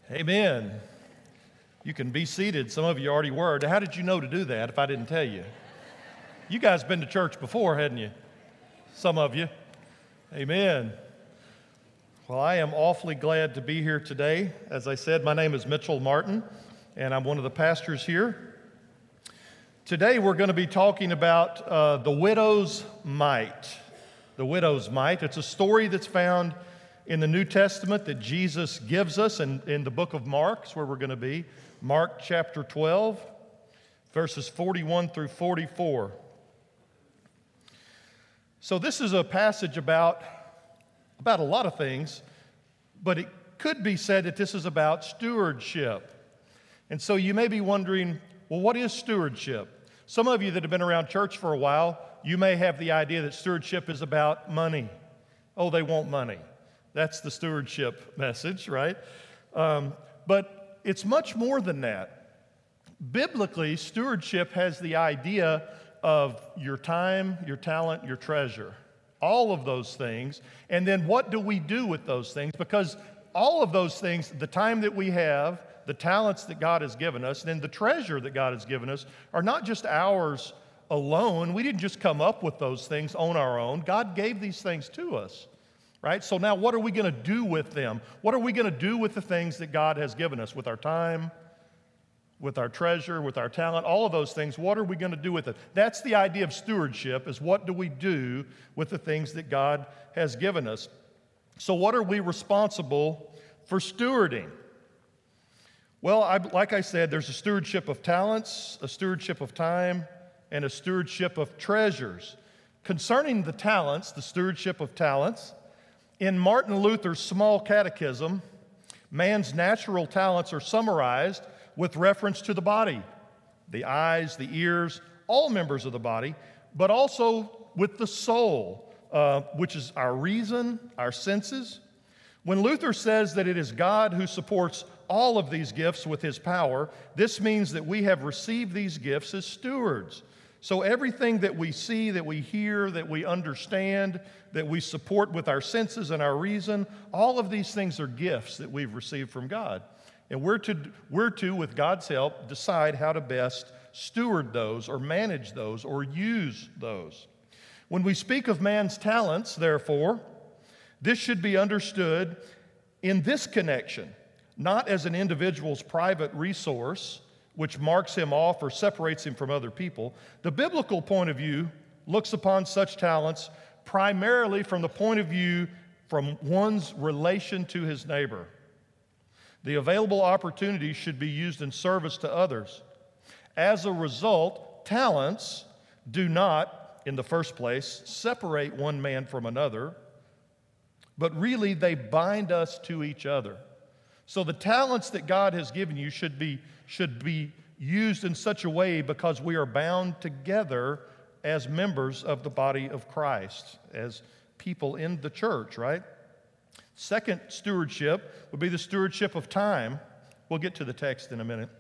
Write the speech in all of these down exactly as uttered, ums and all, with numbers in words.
Amen. You can be seated. Some of you already were. How did you know to do that if I didn't tell you? You guys been to church before, hadn't you? Some of you. Amen. Well, I am awfully glad to be here today. As I said, my name is Mitchell Martin, and I'm one of the pastors here. Today we're going to be talking about uh, the widow's mite. The widow's mite. It's a story that's found in the New Testament that Jesus gives us, and in the book of Mark is where we're going to be. Mark chapter twelve, verses forty-one through forty-four. So this is a passage about, about a lot of things, but it could be said that this is about stewardship. And so you may be wondering, well, what is stewardship? Some of you that have been around church for a while, you may have the idea that stewardship is about money. Oh, they want money. That's the stewardship message, right? Um, but it's much more than that. Biblically, stewardship has the idea of your time, your talent, your treasure, all of those things. And then what do we do with those things? Because all of those things, the time that we have, the talents that God has given us, and then the treasure that God has given us are not just ours alone. We didn't just come up with those things on our own. God gave these things to us. Right? So now what are we going to do with them? What are we going to do with the things that God has given us? With our time, with our treasure, with our talent, all of those things, what are we going to do with it? That's the idea of stewardship, is what do we do with the things that God has given us? So what are we responsible for stewarding? Well, I, like I said, there's a stewardship of talents, a stewardship of time, and a stewardship of treasures. Concerning the talents, the stewardship of talents, in Martin Luther's Small Catechism, man's natural talents are summarized with reference to the body, the eyes, the ears, all members of the body, but also with the soul, uh, which is our reason, our senses. When Luther says that it is God who supports all of these gifts with his power, this means that we have received these gifts as stewards. So everything that we see, that we hear, that we understand, that we support with our senses and our reason, all of these things are gifts that we've received from God. And we're to, we're to, with God's help, decide how to best steward those or manage those or use those. When we speak of man's talents, therefore, this should be understood in this connection, not as an individual's private resource, which marks him off or separates him from other people. The biblical point of view looks upon such talents primarily from the point of view from one's relation to his neighbor. The available opportunities should be used in service to others. As a result, talents do not, in the first place, separate one man from another, but really they bind us to each other. So the talents that God has given you should be, should be used in such a way because we are bound together as members of the body of Christ, as people in the church, right? Second stewardship would be the stewardship of time. We'll get to the text in a minute.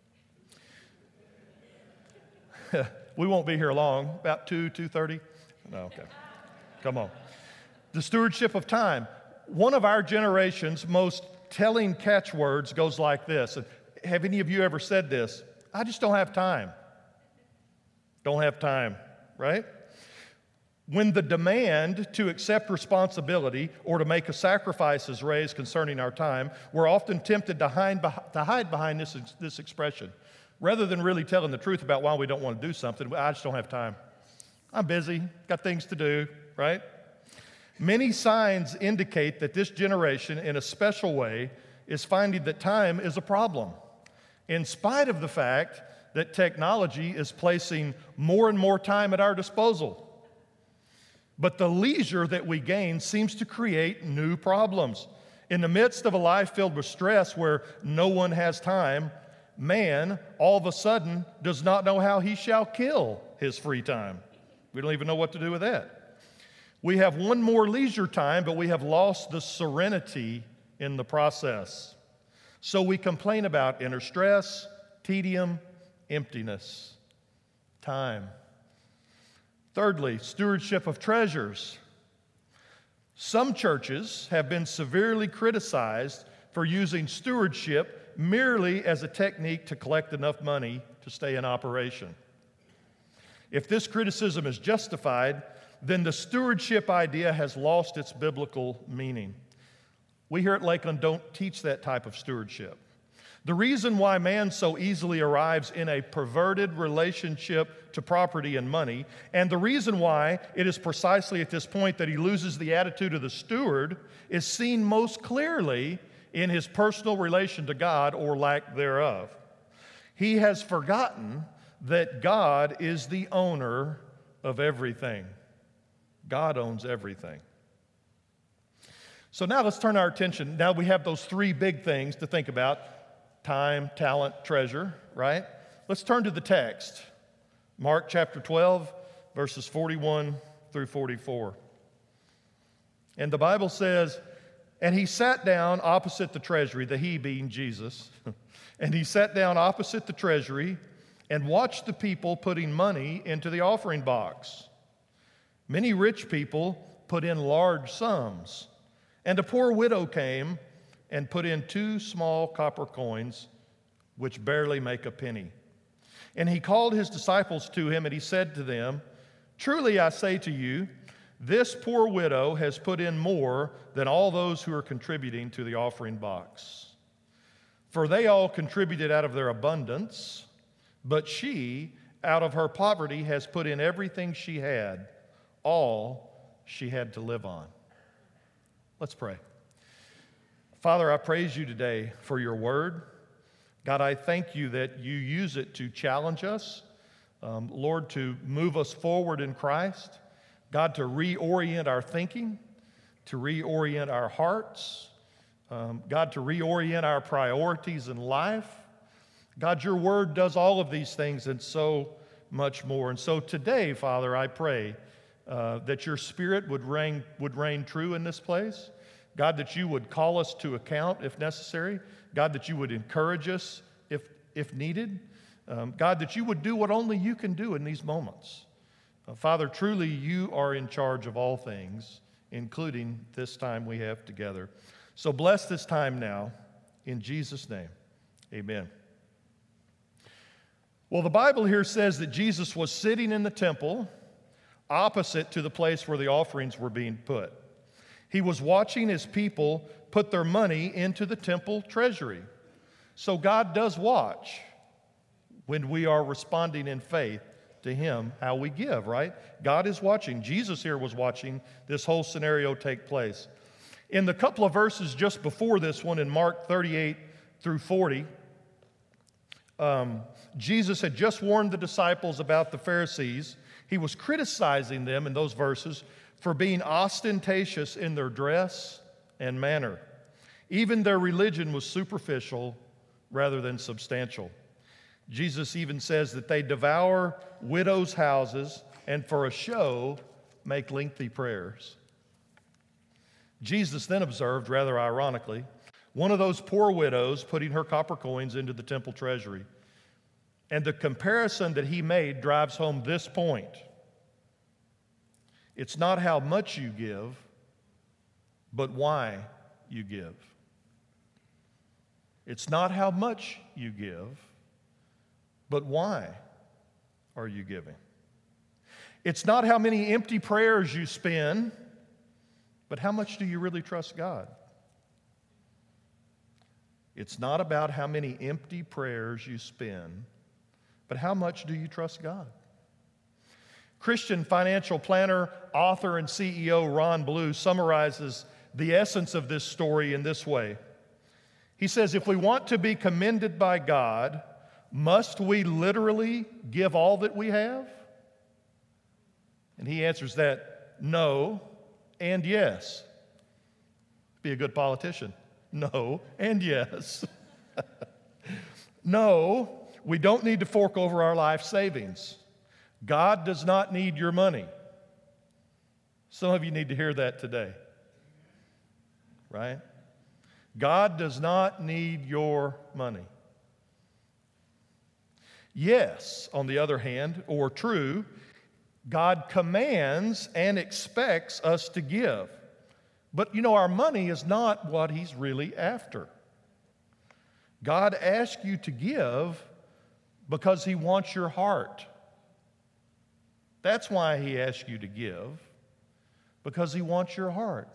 We won't be here long, about two, two thirty? No, okay. Come on. The stewardship of time. One of our generation's most telling catchwords goes like this. Have any of you ever said this? I just don't have time. Don't have time, right? When the demand to accept responsibility or to make a sacrifice is raised concerning our time, we're often tempted to hide, to hide behind this, this expression. Rather than really telling the truth about why we don't want to do something, I just don't have time. I'm busy, got things to do, right? Many signs indicate that this generation, in a special way, is finding that time is a problem, in spite of the fact that technology is placing more and more time at our disposal. But the leisure that we gain seems to create new problems. In the midst of a life filled with stress where no one has time, man, all of a sudden, does not know how he shall kill his free time. We don't even know what to do with that. We have one more leisure time, but we have lost the serenity in the process. So we complain about inner stress, tedium, emptiness, time. Thirdly, stewardship of treasures. Some churches have been severely criticized for using stewardship merely as a technique to collect enough money to stay in operation. If this criticism is justified, then the stewardship idea has lost its biblical meaning. We here at Lakeland don't teach that type of stewardship. The reason why man so easily arrives in a perverted relationship to property and money, and the reason why it is precisely at this point that he loses the attitude of the steward, is seen most clearly in his personal relation to God or lack thereof. He has forgotten that God is the owner of everything. God owns everything. So now let's turn our attention. Now we have those three big things to think about: time, talent, treasure, right? Let's turn to the text. Mark chapter twelve, verses forty-one through forty-four. And the Bible says, "And he sat down opposite the treasury," the he being Jesus, "and he sat down opposite the treasury and watched the people putting money into the offering box. Many rich people put in large sums, and a poor widow came and put in two small copper coins, which barely make a penny. And he called his disciples to him, and he said to them, 'Truly I say to you, this poor widow has put in more than all those who are contributing to the offering box. For they all contributed out of their abundance, but she, out of her poverty, has put in everything she had, all she had to live on.'" Let's pray. Father, I praise you today for your word. God, I thank you that you use it to challenge us, um, Lord, to move us forward in Christ. God, to reorient our thinking, to reorient our hearts. Um, God, to reorient our priorities in life. God, your word does all of these things and so much more. And so today, Father, I pray uh, that your Spirit would reign, would reign true in this place. God, that you would call us to account if necessary. God, that you would encourage us if, if needed. Um, God, that you would do what only you can do in these moments. Uh, Father, truly you are in charge of all things, including this time we have together. So bless this time now, in Jesus' name, amen. Well, the Bible here says that Jesus was sitting in the temple opposite to the place where the offerings were being put. He was watching his people put their money into the temple treasury. So God does watch when we are responding in faith to him, how we give, right? God is watching. Jesus here was watching this whole scenario take place. In the couple of verses just before this one, in Mark thirty-eight through forty, um, Jesus had just warned the disciples about the Pharisees. He was criticizing them in those verses for being ostentatious in their dress and manner. Even their religion was superficial rather than substantial. Jesus even says that they devour widows' houses and for a show make lengthy prayers. Jesus then observed, rather ironically, one of those poor widows putting her copper coins into the temple treasury. And the comparison that he made drives home this point. It's not how much you give, but why you give. It's not how much you give, but why are you giving? It's not how many empty prayers you spend, but how much do you really trust God? It's not about how many empty prayers you spend, but how much do you trust God? Christian financial planner, author, and C E O Ron Blue summarizes the essence of this story in this way. He says, if we want to be commended by God, must we literally give all that we have? And he answers that no and yes. Be a good politician. No and yes. No, we don't need to fork over our life savings. God does not need your money. Some of you need to hear that today, right? God does not need your money. Yes, on the other hand, or true, God commands and expects us to give. But you know, our money is not what he's really after. God asks you to give because He wants your heart. That's why He asks you to give, because He wants your heart.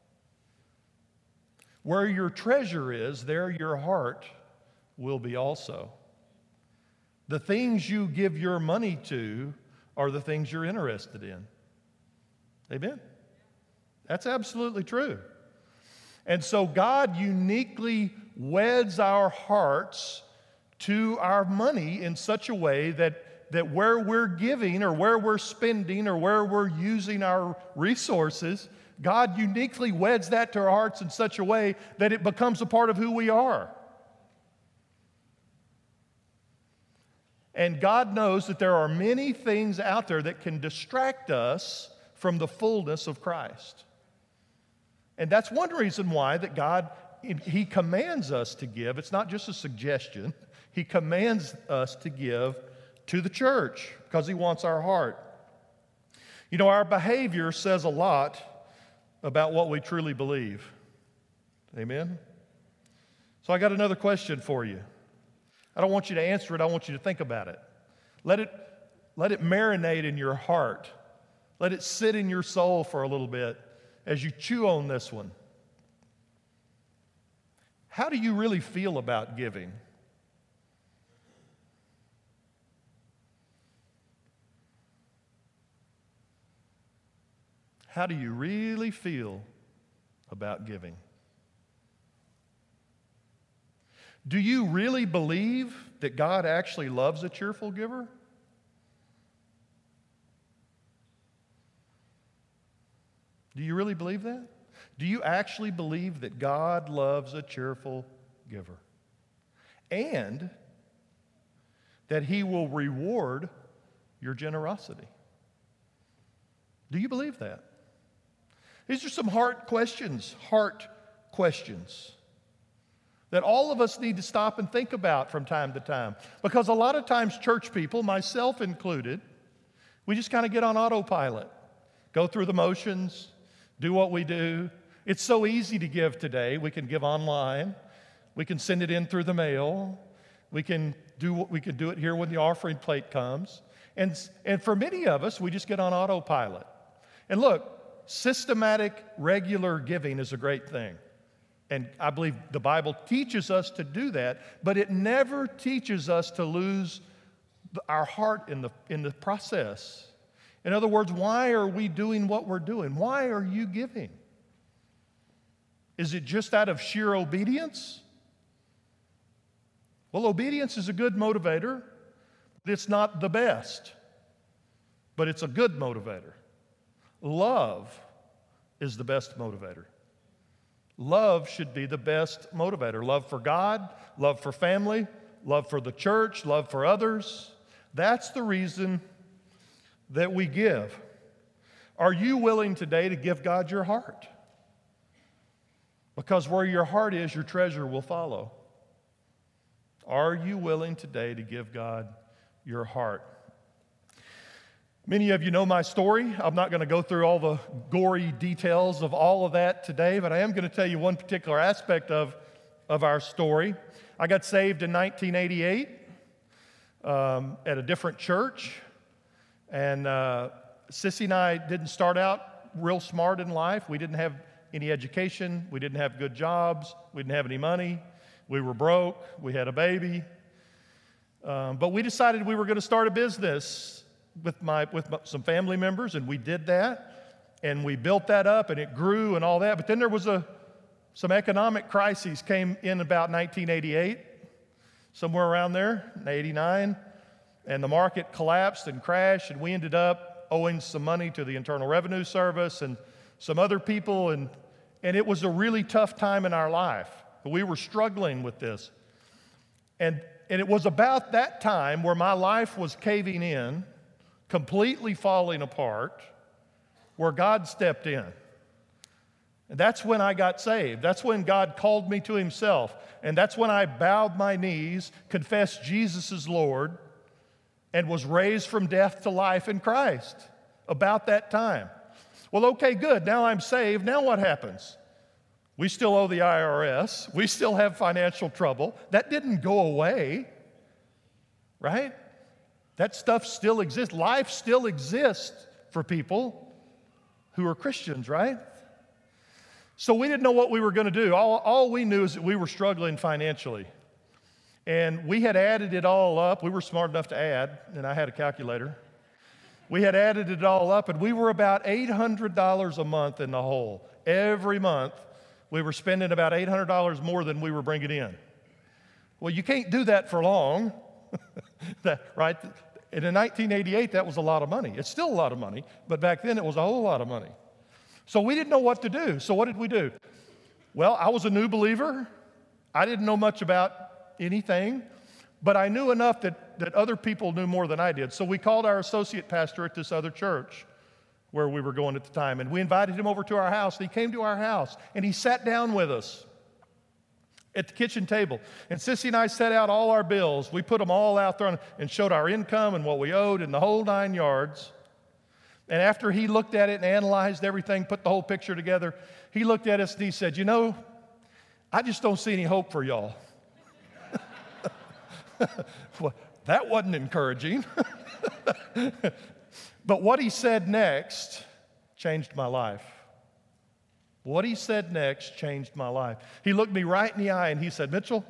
Where your treasure is, there your heart will be also. The things you give your money to are the things you're interested in. Amen? That's absolutely true. And so God uniquely weds our hearts to our money in such a way that, that where we're giving or where we're spending or where we're using our resources, God uniquely weds that to our hearts in such a way that it becomes a part of who we are. And God knows that there are many things out there that can distract us from the fullness of Christ. And that's one reason why that God, He commands us to give. It's not just a suggestion. He commands us to give to the church because He wants our heart. You know, our behavior says a lot about what we truly believe. Amen? So I got another question for you. I don't want you to answer it. I want you to think about it. Let it, let it marinate in your heart. Let it sit in your soul for a little bit as you chew on this one. How do you really feel about giving? How do you really feel about giving? Do you really believe that God actually loves a cheerful giver? Do you really believe that? Do you actually believe that God loves a cheerful giver? And that He will reward your generosity? Do you believe that? These are some heart questions, heart questions that all of us need to stop and think about from time to time. Because a lot of times church people, myself included, we just kind of get on autopilot, go through the motions, do what we do. It's so easy to give today. We can give online. We can send it in through the mail. We can do what we can do it here when the offering plate comes. And, and for many of us, we just get on autopilot. And look, systematic, regular giving is a great thing. And I believe the Bible teaches us to do that, but it never teaches us to lose our heart in the, in the process. In other words, why are we doing what we're doing? Why are you giving? Is it just out of sheer obedience? Well, obedience is a good motivator, but it's not the best. But it's a good motivator. Love is the best motivator. Love should be the best motivator. Love for God, love for family, love for the church, love for others. That's the reason that we give. Are you willing today to give God your heart? Because where your heart is, your treasure will follow. Are you willing today to give God your heart? Many of you know my story. I'm not going to go through all the gory details of all of that today, but I am going to tell you one particular aspect of, of our story. I got saved in nineteen eighty-eight um, at a different church, and uh, Sissy and I didn't start out real smart in life. We didn't have any education. We didn't have good jobs. We didn't have any money. We were broke. We had a baby. Um, but we decided we were going to start a business with my with my, some family members, and we did that, and we built that up, and it grew and all that. But then there was a some economic crises came in about nineteen eighty-eight, somewhere around there, in eighty-nine, and the market collapsed and crashed, and we ended up owing some money to the Internal Revenue Service and some other people, and and it was a really tough time in our life. We were struggling with this, and and it was about that time where my life was caving in, completely falling apart, where God stepped in. And that's when I got saved. That's when God called me to Himself. And that's when I bowed my knees, confessed Jesus is Lord, and was raised from death to life in Christ. About that time. Well, okay, good. Now I'm saved. Now what happens? We still owe the I R S. We still have financial trouble. That didn't go away, right? That stuff still exists. Life still exists for people who are Christians, right? So we didn't know what we were going to do. All, all we knew is that we were struggling financially. And we had added it all up. We were smart enough to add, and I had a calculator. We had added it all up, and we were about eight hundred dollars a month in the hole. Every month, we were spending about eight hundred dollars more than we were bringing in. Well, you can't do that for long, that, right? And in nineteen eighty-eight, that was a lot of money. It's still a lot of money, but back then it was a whole lot of money. So we didn't know what to do. So what did we do? Well, I was a new believer. I didn't know much about anything, but I knew enough that, that other people knew more than I did. So we called our associate pastor at this other church where we were going at the time, and we invited him over to our house. And he came to our house, and he sat down with us at the kitchen table. And Sissy and I set out all our bills. We put them all out there and showed our income and what we owed and the whole nine yards. And after he looked at it and analyzed everything, put the whole picture together, he looked at us and he said, you know, I just don't see any hope for y'all. Well, that wasn't encouraging. But what he said next changed my life. What he said next changed my life. He looked me right in the eye and he said, Mitchell,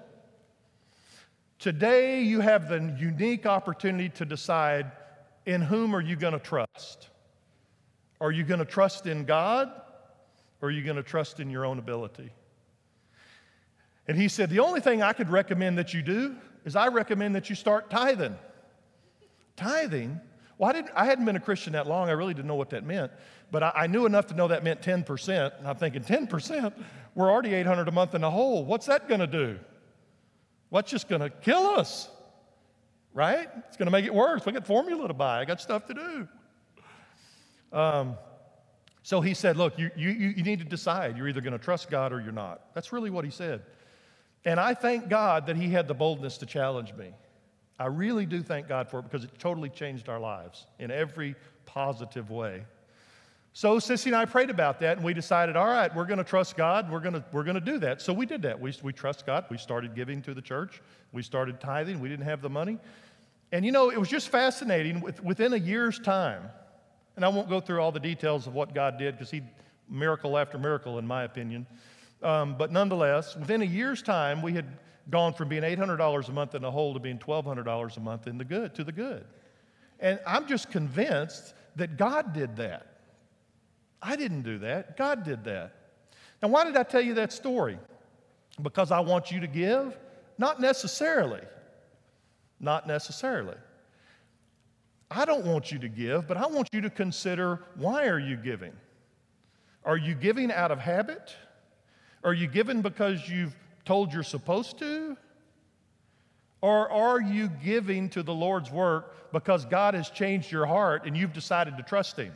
today you have the unique opportunity to decide in whom are you going to trust. Are you going to trust in God, or are you going to trust in your own ability? And he said, the only thing I could recommend that you do is I recommend that you start tithing. Tithing? Well, I, didn't, I hadn't been a Christian that long. I really didn't know what that meant. But I, I knew enough to know that meant ten percent. And I'm thinking, ten percent? We're already eight hundred dollars a month in the hole. What's that going to do? What's just going to kill us? Right? It's going to make it worse. We got formula to buy. I got stuff to do. Um, so he said, look, you, you, you need to decide. You're either going to trust God or you're not. That's really what he said. And I thank God that he had the boldness to challenge me. I really do thank God for it because it totally changed our lives in every positive way. So Sissy and I prayed about that, and we decided, all right, we're going to trust God. We're going to, we're going to do that. So we did that. We, we trust God. We started giving to the church. We started tithing. We didn't have the money. And, you know, it was just fascinating. With, within a year's time, and I won't go through all the details of what God did because he miracle after miracle, in my opinion. Um, but nonetheless, within a year's time, we had gone from being eight hundred dollars a month in the hole to being twelve hundred dollars a month in the good, to the good. And I'm just convinced that God did that. I didn't do that. God did that. Now, why did I tell you that story? Because I want you to give? Not necessarily. Not necessarily. I don't want you to give, but I want you to consider, why are you giving? Are you giving out of habit? Are you giving because you've told you're supposed to? Or are you giving to the Lord's work because God has changed your heart and you've decided to trust him?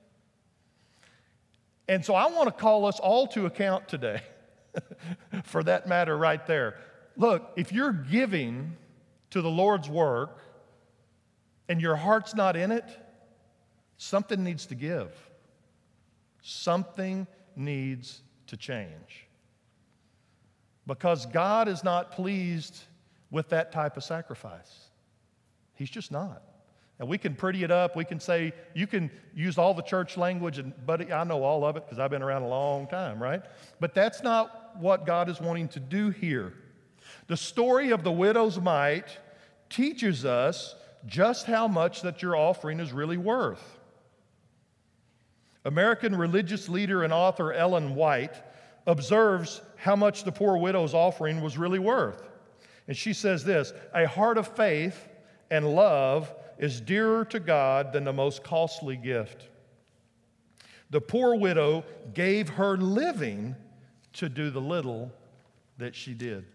And so I want to call us all to account today for that matter right there. Look, if you're giving to the Lord's work and your heart's not in it, something needs to give. Something needs to change. Because God is not pleased with that type of sacrifice. He's just not. And we can pretty it up. We can say, you can use all the church language, and buddy, I know all of it because I've been around a long time, right? But that's not what God is wanting to do here. The story of the widow's mite teaches us just how much that your offering is really worth. American religious leader and author Ellen White observes how much the poor widow's offering was really worth. And she says this, a heart of faith and love is dearer to God than the most costly gift. The poor widow gave her living to do the little that she did.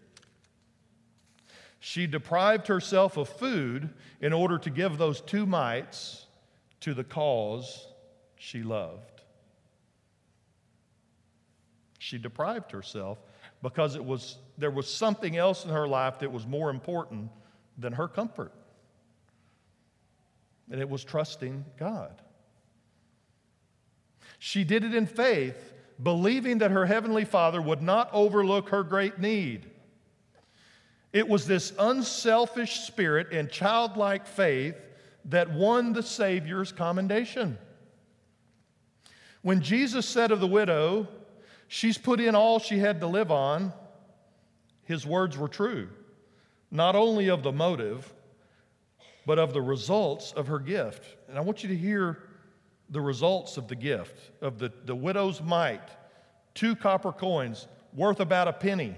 She deprived herself of food in order to give those two mites to the cause she loved. She deprived herself because it was, there was something else in her life that was more important than her comfort. And it was trusting God. She did it in faith believing that her heavenly Father would not overlook her great need. It was this unselfish spirit and childlike faith that won the Savior's commendation. When Jesus said of the widow, "She's put in all she had to live on," his words were true, not only of the motive, but of the results of her gift. And I want you to hear the results of the gift, of the, the widow's mite, two copper coins worth about a penny.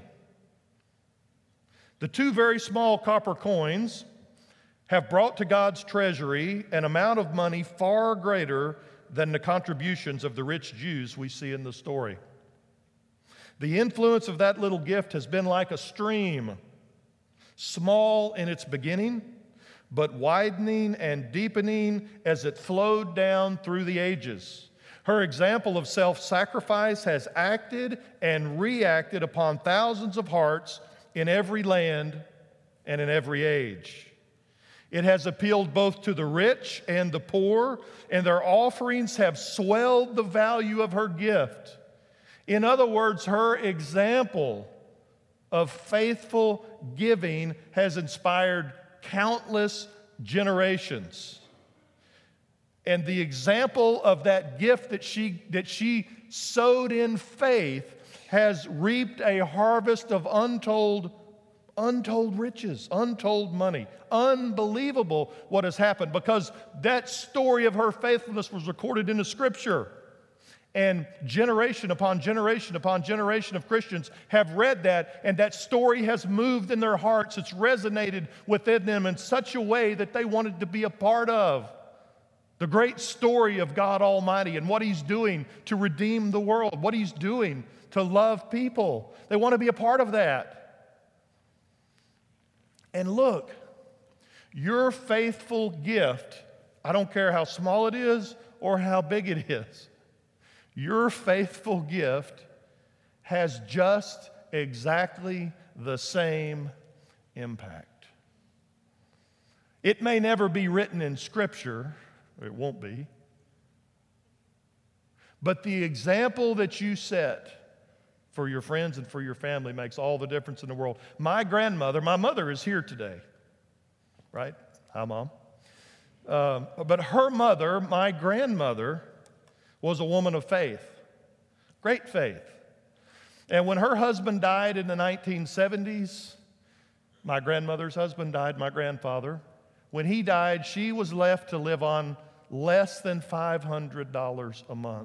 The two very small copper coins have brought to God's treasury an amount of money far greater than the contributions of the rich Jews we see in the story. The influence of that little gift has been like a stream, small in its beginning, but widening and deepening as it flowed down through the ages. Her example of self-sacrifice has acted and reacted upon thousands of hearts in every land and in every age. It has appealed both to the rich and the poor, and their offerings have swelled the value of her gift. In other words, her example of faithful giving has inspired countless generations. And the example of that gift that she, that she sowed in faith has reaped a harvest of untold, untold riches, untold money. Unbelievable what has happened, because that story of her faithfulness was recorded in the Scripture. And generation upon generation upon generation of Christians have read that, and that story has moved in their hearts. It's resonated within them in such a way that they wanted to be a part of the great story of God Almighty and what He's doing to redeem the world, what He's doing to love people. They want to be a part of that. And look, your faithful gift, I don't care how small it is or how big it is, your faithful gift has just exactly the same impact. It may never be written in Scripture, it won't be, but the example that you set for your friends and for your family makes all the difference in the world. My grandmother, my mother is here today, right? Hi, Mom. Uh, but her mother, my grandmother, was a woman of faith, great faith. And when her husband died in the nineteen seventies, my grandmother's husband died, my grandfather. When he died, she was left to live on less than five hundred dollars a month.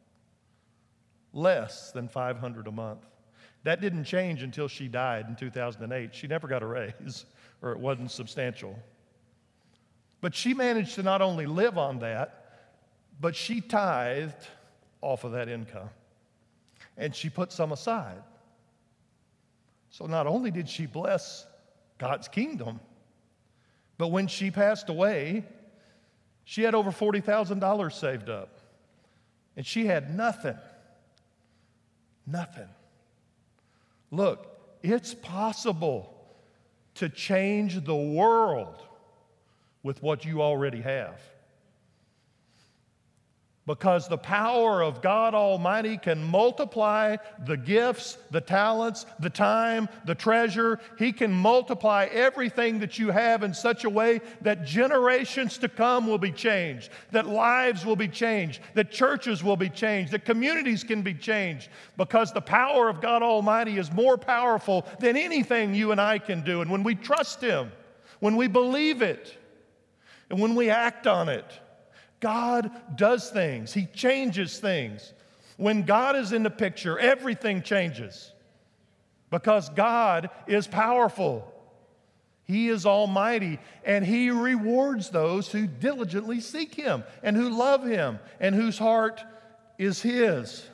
Less than five hundred dollars a month. That didn't change until she died in two thousand eight. She never got a raise, or it wasn't substantial. But she managed to not only live on that, but she tithed off of that income, and she put some aside. So not only did she bless God's kingdom, but when she passed away, she had over forty thousand dollars saved up, and she had nothing. Nothing. Look, it's possible to change the world with what you already have. Because the power of God Almighty can multiply the gifts, the talents, the time, the treasure. He can multiply everything that you have in such a way that generations to come will be changed, that lives will be changed, that churches will be changed, that communities can be changed, because the power of God Almighty is more powerful than anything you and I can do. And when we trust Him, when we believe it, and when we act on it, God does things. He changes things. When God is in the picture, everything changes, because God is powerful. He is almighty, and He rewards those who diligently seek Him and who love Him and whose heart is His.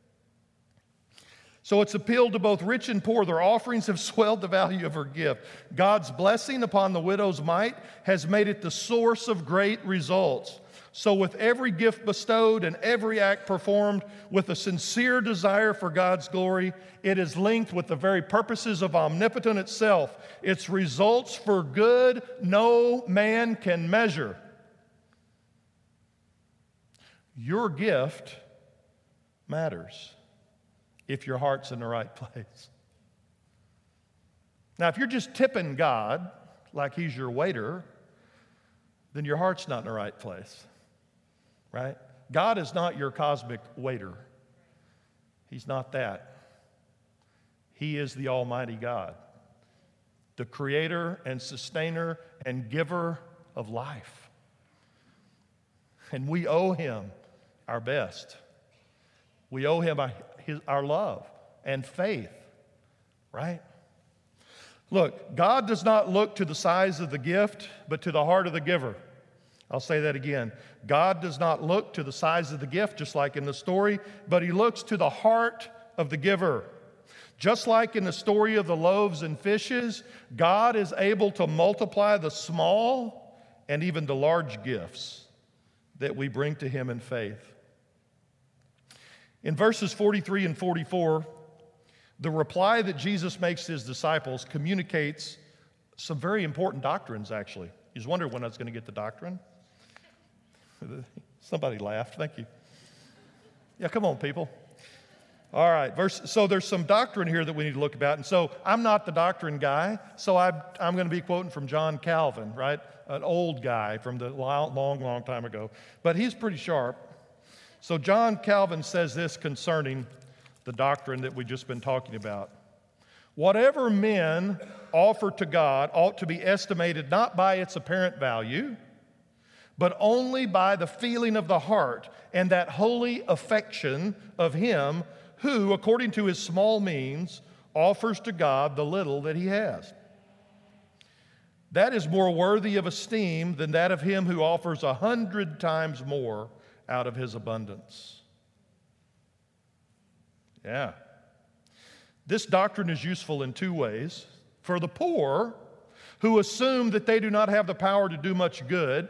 So it's appealed to both rich and poor. Their offerings have swelled the value of her gift. God's blessing upon the widow's mite has made it the source of great results. So with every gift bestowed and every act performed with a sincere desire for God's glory, it is linked with the very purposes of omnipotent itself. Its results for good no man can measure. Your gift matters. if your heart's in the right place. Now, if you're just tipping God like he's your waiter, then your heart's not in the right place, right? God is not your cosmic waiter. He's not that. He is the Almighty God, the creator and sustainer and giver of life. And we owe him our best. We owe him our, his, our love and faith, right? Look, God does not look to the size of the gift, but to the heart of the giver. I'll say that again. God does not look to the size of the gift, just like in the story, but he looks to the heart of the giver. Just like in the story of the loaves and fishes, God is able to multiply the small and even the large gifts that we bring to him in faith. In verses forty-three and forty-four, the reply that Jesus makes to his disciples communicates some very important doctrines, actually. You just wondered when I was going to get the doctrine? Somebody laughed. Thank you. Yeah, come on, people. All right. Verse, so there's some doctrine here that we need to look about. And so I'm not the doctrine guy, so I, I'm going to be quoting from John Calvin, right? An old guy from the long, long, long time ago. But he's pretty sharp. So John Calvin says this concerning the doctrine that we've just been talking about. Whatever men offer to God ought to be estimated not by its apparent value, but only by the feeling of the heart and that holy affection of him who, according to his small means, offers to God the little that he has. That is more worthy of esteem than that of him who offers a hundred times more out of his abundance. Yeah. This doctrine is useful in two ways. For the poor, who assume that they do not have the power to do much good,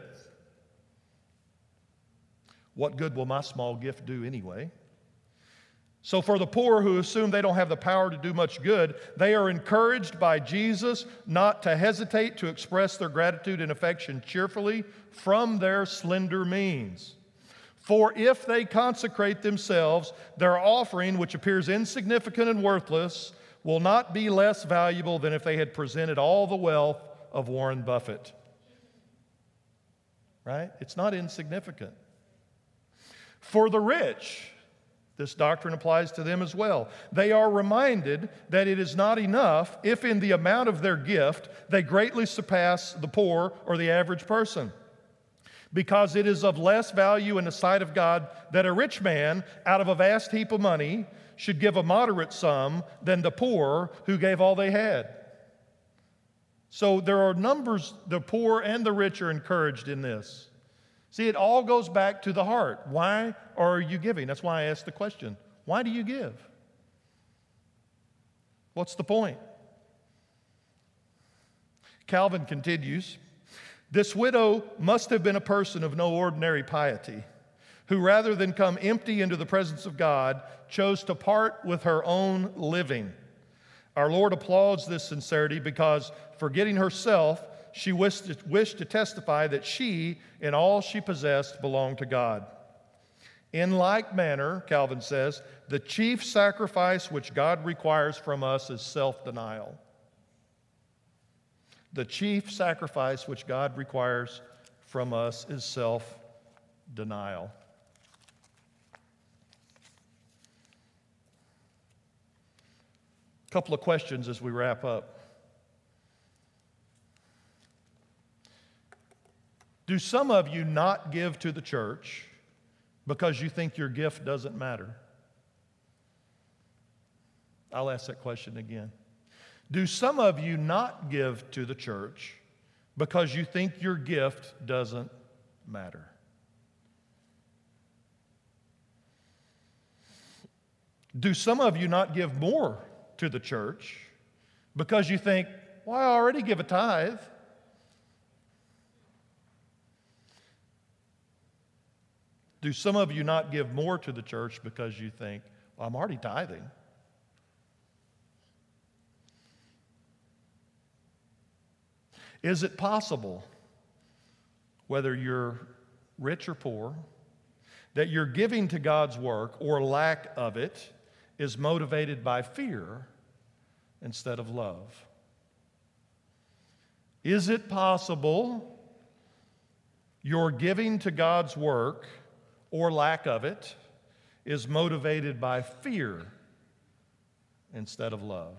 what good will my small gift do anyway? So for the poor who assume they don't have the power to do much good, they are encouraged by Jesus not to hesitate to express their gratitude and affection cheerfully from their slender means. For if they consecrate themselves, their offering, which appears insignificant and worthless, will not be less valuable than if they had presented all the wealth of Warren Buffett. Right? It's not insignificant. For the rich, this doctrine applies to them as well. They are reminded that it is not enough if in the amount of their gift they greatly surpass the poor or the average person. Because it is of less value in the sight of God that a rich man, out of a vast heap of money, should give a moderate sum than the poor who gave all they had. So there are numbers, the poor and the rich are encouraged in this. See, it all goes back to the heart. Why are you giving? That's why I asked the question. Why do you give? What's the point? Calvin continues, this widow must have been a person of no ordinary piety, who rather than come empty into the presence of God, chose to part with her own living. Our Lord applauds this sincerity because, forgetting herself, she wished to, wished to testify that she, in all she possessed, belonged to God. In like manner, Calvin says, the chief sacrifice which God requires from us is self-denial. The chief sacrifice which God requires from us is self-denial. A couple of questions as we wrap up. Do some of you not give to the church because you think your gift doesn't matter? I'll ask that question again. Do some of you not give to the church because you think your gift doesn't matter? Do some of you not give more to the church because you think, well, I already give a tithe? Do some of you not give more to the church because you think, well, I'm already tithing? Is it possible, whether you're rich or poor, that you're giving to God's work or lack of it is motivated by fear instead of love? Is it possible your giving to God's work, or lack of it, is motivated by fear instead of love?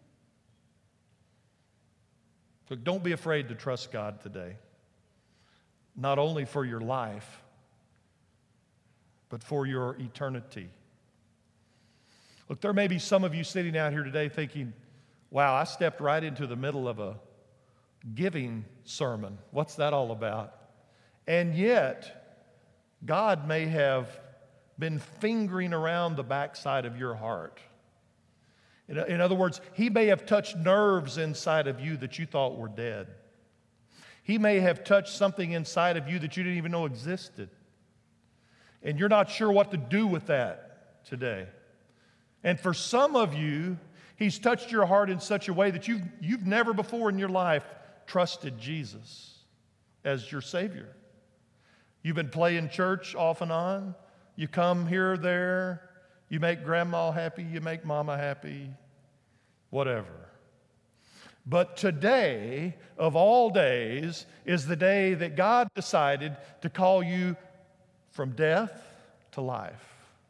Look, don't be afraid to trust God today, not only for your life, but for your eternity. Look, there may be some of you sitting out here today thinking, wow, I stepped right into the middle of a giving sermon. What's that all about? And yet, God may have been fingering around the backside of your heart. In, in other words, He may have touched nerves inside of you that you thought were dead. He may have touched something inside of you that you didn't even know existed. And you're not sure what to do with that today. And for some of you, He's touched your heart in such a way that you've, you've never before in your life trusted Jesus as your Savior. You've been playing church off and on. You come here or there. You make grandma happy. You make mama happy. Whatever. But today, of all days, is the day that God decided to call you from death to life.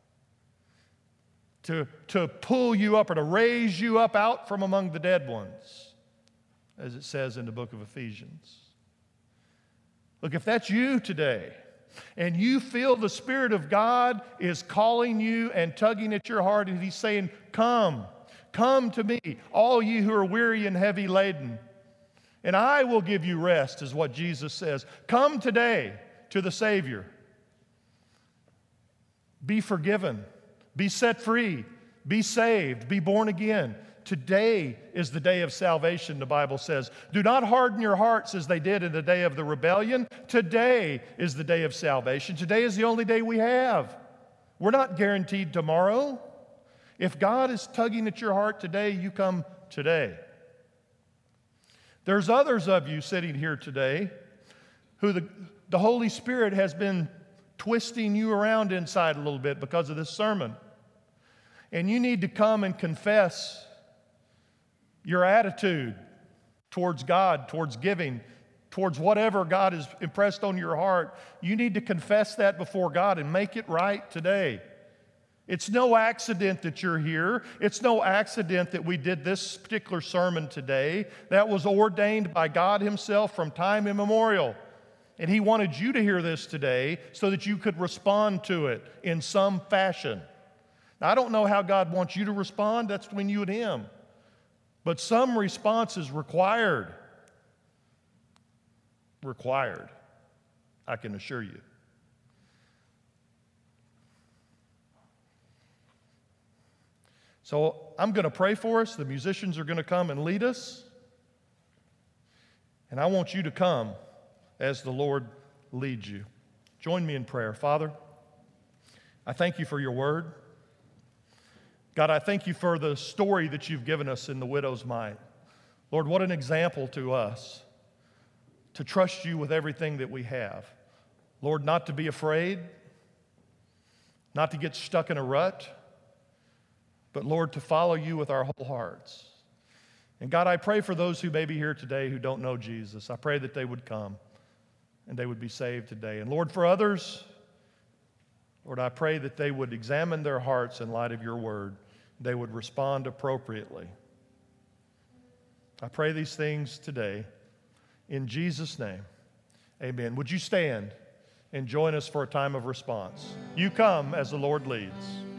To, to pull you up or to raise you up out from among the dead ones, as it says in the book of Ephesians. Look, if that's you today, and you feel the Spirit of God is calling you and tugging at your heart, and He's saying, come, come to me, all you who are weary and heavy laden, and I will give you rest, is what Jesus says. Come today to the Savior. Be forgiven. Be set free. Be saved. Be born again. Today is the day of salvation, the Bible says. Do not harden your hearts as they did in the day of the rebellion. Today is the day of salvation. Today is the only day we have. We're not guaranteed tomorrow. If God is tugging at your heart today, you come today. There's others of you sitting here today who the, the Holy Spirit has been twisting you around inside a little bit because of this sermon. And you need to come and confess your attitude towards God, towards giving, towards whatever God has impressed on your heart. You need to confess that before God and make it right today. It's no accident that you're here. It's no accident that we did this particular sermon today. That was ordained by God Himself from time immemorial. And He wanted you to hear this today so that you could respond to it in some fashion. Now, I don't know how God wants you to respond. That's between you and Him. But some response is required. Required, I can assure you. So I'm going to pray for us. The musicians are going to come and lead us. And I want you to come as the Lord leads you. Join me in prayer. Father, I thank you for your word. God, I thank you for the story that you've given us in the widow's mite. Lord, what an example to us to trust you with everything that we have. Lord, not to be afraid, not to get stuck in a rut, but Lord, to follow you with our whole hearts. And God, I pray for those who may be here today who don't know Jesus. I pray that they would come and they would be saved today. And Lord, for others, Lord, I pray that they would examine their hearts in light of your word. They would respond appropriately. I pray these things today in Jesus' name. Amen. Would you stand and join us for a time of response? You come as the Lord leads.